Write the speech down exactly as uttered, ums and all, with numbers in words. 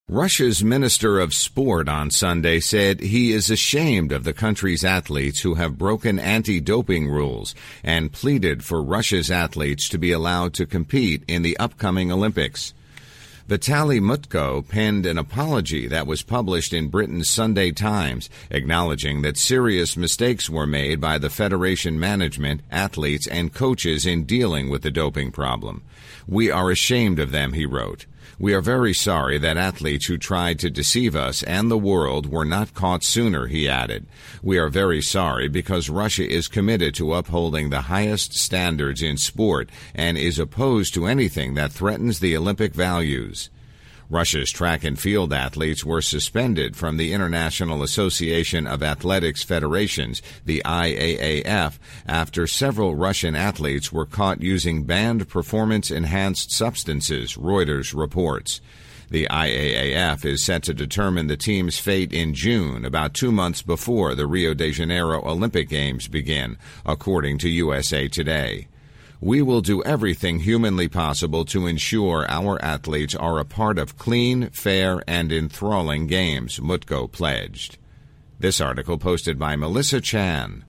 Russia's Minister of Sport on Sunday said he is ashamed of the country's athletes who have broken anti-doping rules and pleaded for Russia's athletes to be allowed to compete in the upcoming Olympics. Vitaly Mutko penned an apology that was published in Britain's Sunday Times, acknowledging that serious mistakes were made by the federation management, athletes, and coaches in dealing with the doping problem. "We are ashamed of them," he wrote. "We are very sorry that athletes who tried to deceive us and the world were not caught sooner," he added. "We are very sorry because Russia is committed to upholding the highest standards in sport and is opposed to anything that threatens the Olympic values." Russia's track and field athletes were suspended from the International Association of Athletics Federations, the I A A F, after several Russian athletes were caught using banned performance-enhanced substances, Reuters reports. The I A A F is set to determine the team's fate in June, about two months before the Rio de Janeiro Olympic Games begin, according to U S A Today. "We will do everything humanly possible to ensure our athletes are a part of clean, fair, and enthralling games," Mutko pledged. This article posted by Melissa Chan.